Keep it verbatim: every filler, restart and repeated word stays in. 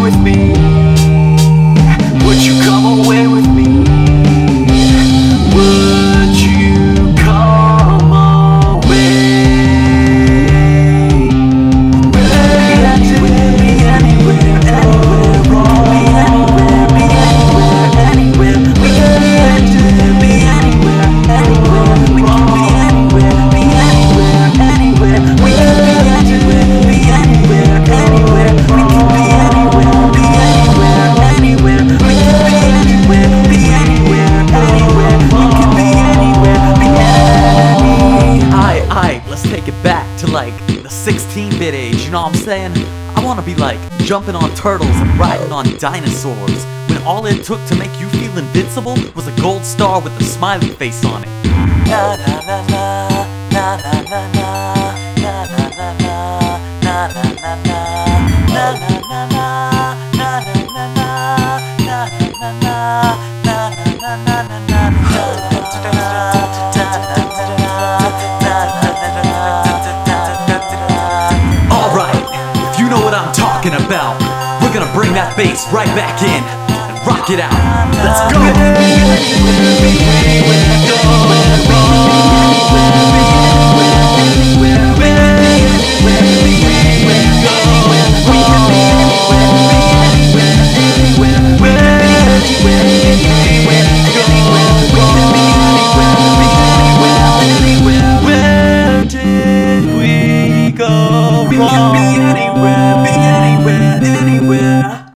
with me? Would you come away with me? Would you come away? Be anywhere, be anywhere, anywhere, wrong. Be anywhere, be anywhere, anywhere. We can be anywhere, be anywhere, anywhere. We can be anywhere, be anywhere, anywhere. We can be anywhere, be anywhere, anywhere. We can be anywhere, be anywhere, anywhere. We can be anywhere, be anywhere, anywhere. We can be anywhere, be anywhere. Aye, aye, let's take it back to like the sixteen-bit age, you know what I'm saying? I wanna be like jumping on turtles and riding on dinosaurs, when all it took to make you feel invincible was a gold star with a smiley face on it. Na na na na, na na na na, na na na na, na na na na, na na na na, na na na na, na na na na, na na Alright, if you know what I'm talking about, we're gonna bring that bass right back in and rock it out. Let's go! Anywhere,